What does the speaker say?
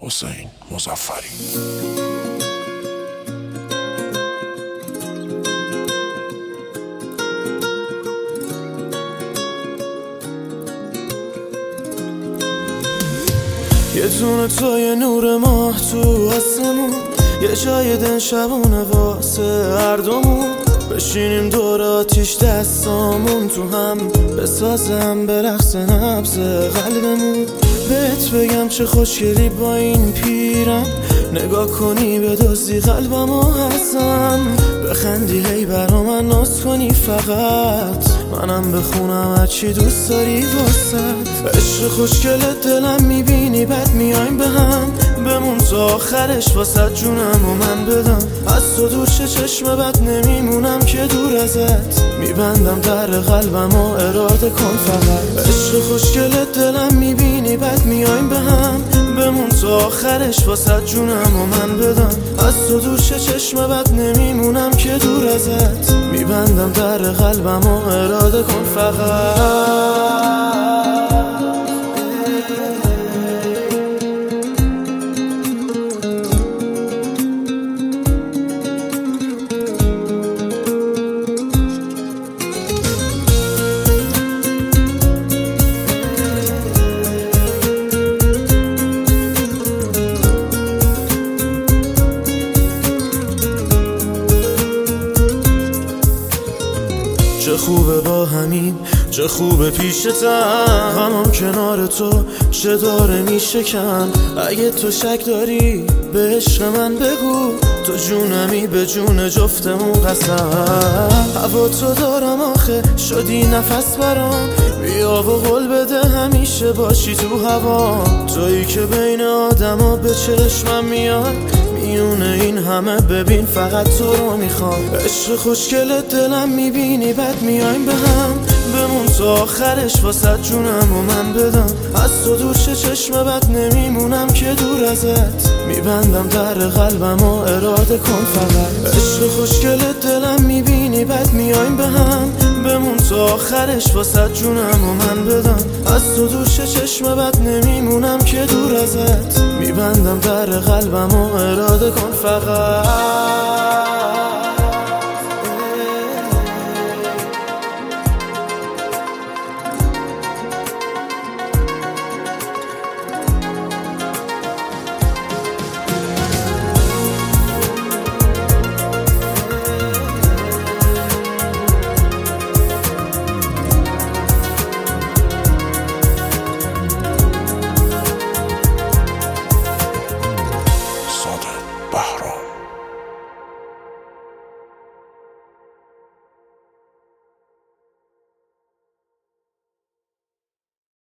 حسین مظفری. یه دونه تو یه نور ماه تو آسمون، یه جای دن شبونه واسه هر دومون. بشینیم دور آتیش دستامون تو هم بسازم به رقص نبض قلبمون. بهت بگم چه خوشگلی با این پیرم، نگاه کنی به دزدی قلبمو هستم. بخندی هی برا من ناز کنی فقط، منم بخونم هرچی دوست داری واسد. عشق خوشگل دلم میبینی بعد میایم به هم، بمون تا آخرش واسد جونم و من بدم. از تو دور چشم بد نمیمونم که دور ازت، میبندم در قلبم و اراده کن فقط. عشق خوشگل دلم میبینی بعد میایم به هم، بمون تا آخرش واسد جونم و من بدم. از تو دور چشم بد نمیمونم که دور ازت، میبندم در قلبم و اراده کن فقط. چه خوبه با همین، چه خوبه پیشتم، غمم کنار تو چه داره میشکن. اگه تو شک داری به عشق من بگو، تو جونمی به جون جفتمون قسم. هوا تو دارم آخه شدی نفس برام، بیا و قول بده همیشه باشی تو هوا. تویی که بین آدما به چشمم میاد، میونه این همه ببین فقط تو رو میخوام. عشق خوشگل دلم میبینی بعد میایم به هم، بمون تا آخرش واسد جونم و من بدم. از تو دور چشم بد نمیمونم که دور ازت، میبندم در قلبم و اراده کن فقط. عشق خوشگل دلم میبینی بعد میایم به هم، بمون تا آخرش واسد جونم و من بدم. از تو دور چشم بد نمیمونم که دور ازت، میبندم در قلبم و اراده کن فقط.